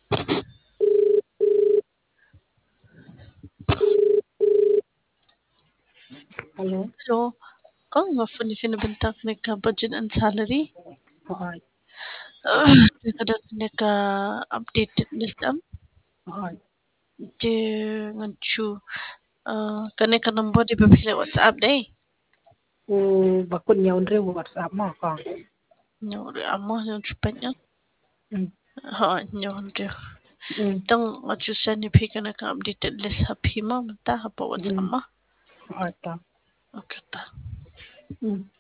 Hello. Hello. Ngafuni bentak neka budget and salary. Hi. Kada neka updated list Hi. je nganchu kane ka number di bapile WhatsApp deh. Bakun nyaun re WhatsApp mo ka. Nyori amo yung chupanya. Mm. Ha nyon je. Mm. Tang nganchu send ni pika neka updated list hapi ma mata hapa WhatsApp Mm. ma. Hi ta. Okay ta. Mm.